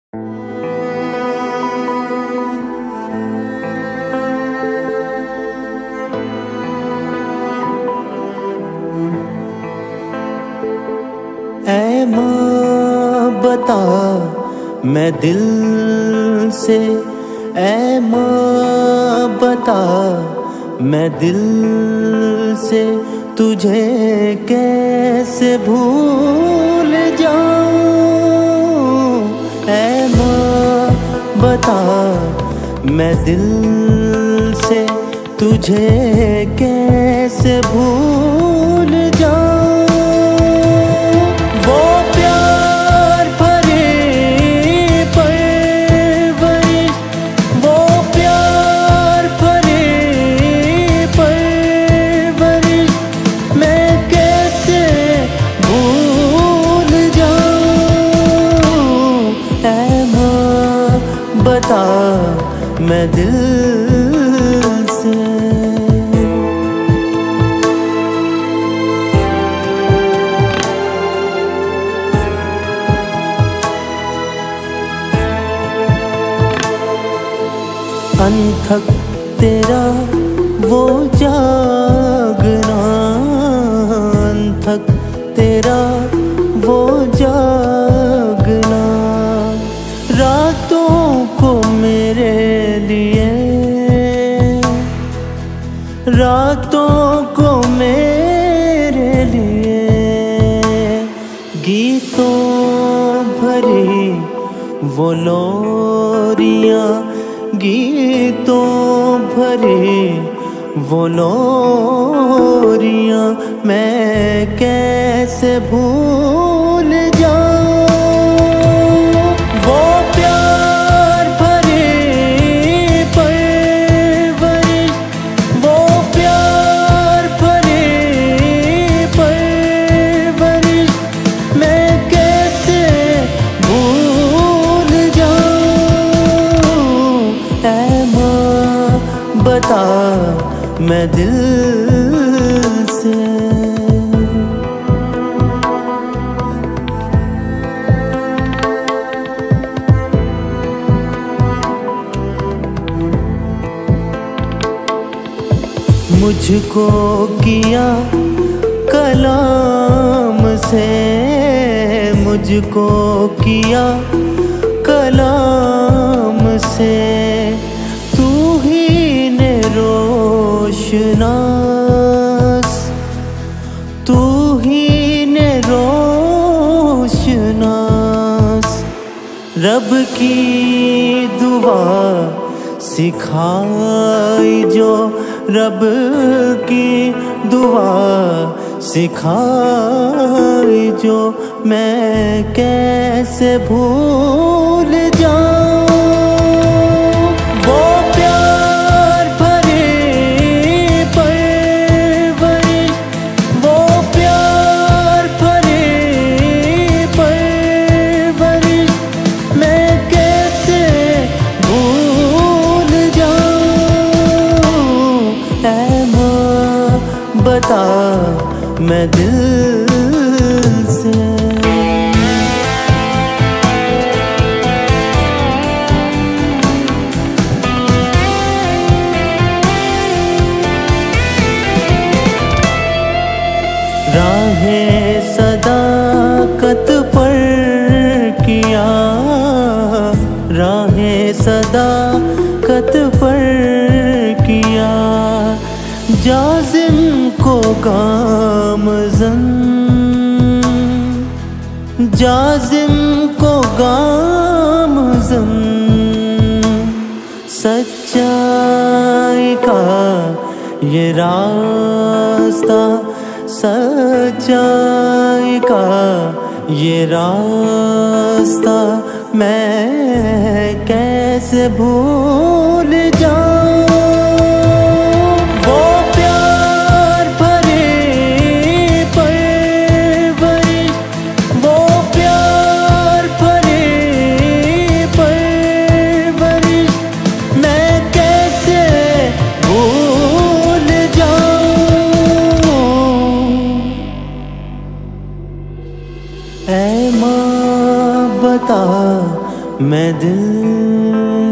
ऐ माँ बता मैं दिल से, ऐ माँ बता मैं दिल से तुझे कैसे भूल जाऊं। ऐ माँ बता मैं दिल से तुझे कैसे भूल जाऊं। बता मैं दिल से, अनथक तेरा वो जागना, अनथक तेरा वो जागना, रातों को मेरे लिए, रातों को मेरे लिए गीतों भरी वो लोरियां, गीतों भरी वो लोरियां मैं कैसे भूल जाऊं। बता मैं दिल से, मुझको किया कलाम से, मुझको किया कलाम से रोशनास, तू ही ने रोशनास, रब की दुआ सिखाई जो, रब की दुआ सिखाई जो मैं कैसे भूल जाऊं। बता मैं दिल से, राहें सदाकत पर किया, राहें सदाकत पर किया, जाज़िम को गामज़न, जाज़िम को गामज़न, सच्चाई का ये रास्ता, सच्चाई का ये रास्ता मैं कैसे भूल जाऊं। ऐ माँ बता मैं दिल